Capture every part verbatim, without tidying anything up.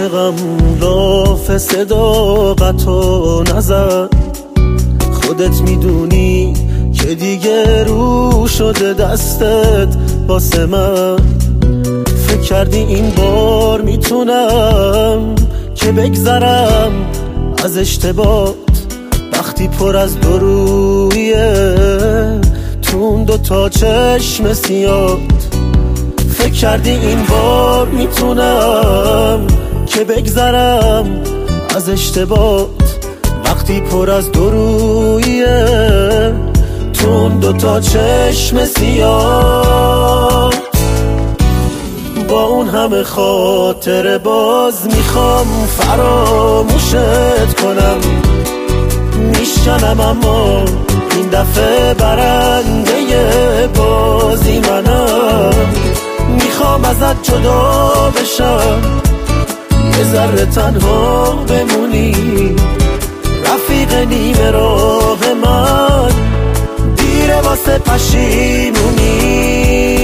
عاشقم لاف صداقت و نظر، خودت میدونی که دیگه رو شده دستت واسه من. فکر کردی این بار میتونم که بگذرم از اشتباهات وقتی پر از درویه تون دو تا چشم سیاد. فکر کردی این بار میتونم که بگذرم از اشتباهات وقتی پر از درویه تون دو تا چشم سیاه. با اون همه خاطر باز میخوام فراموشت کنم، میشنم اما این دفعه برنده بازی منم. میخوام ازت جدا بشم، یه ذره تنها بمونی، رفیق نیمه راه من، دیره واسه پشیمونی.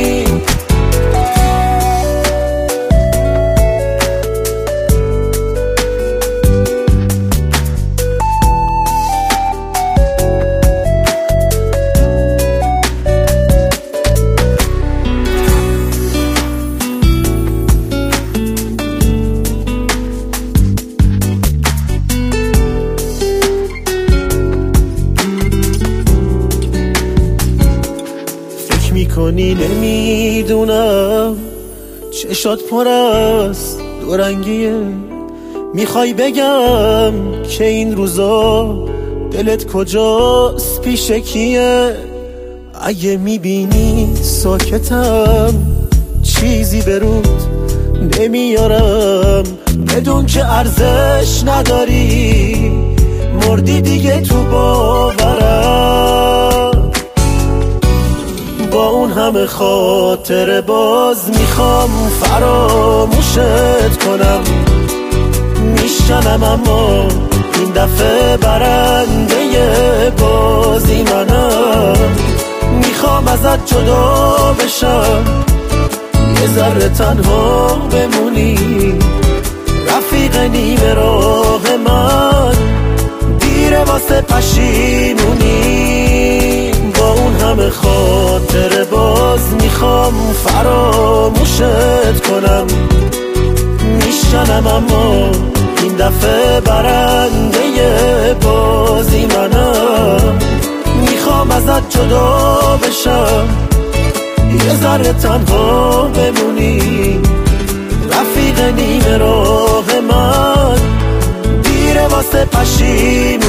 میکنی نمیدونم چشات پر از دورنگیه، میخوای بگم که این روزا دلت کجاست پیش کیه. اگه میبینی ساکتم چیزی به رود نمیارم، بدون که ارزش نداری، مردی دیگه تو باورم. با اون همه خاطر باز میخوام فراموشت کنم، میشنم اما این دفعه برنده بازی منم. میخوام ازت جدا بشم، یه ذره تنها بمونی، رفیق نیمه راه من، دیره واسه پشیمونی. با اون همه خاطر باز میخوام فراموشت کنم، میشنم اما این دفعه برنده بازی منم. میخوام ازت جدا بشم، یه ذره تنها بمونی، رفیق نیمه راه من، دیره واسه پشیمونی.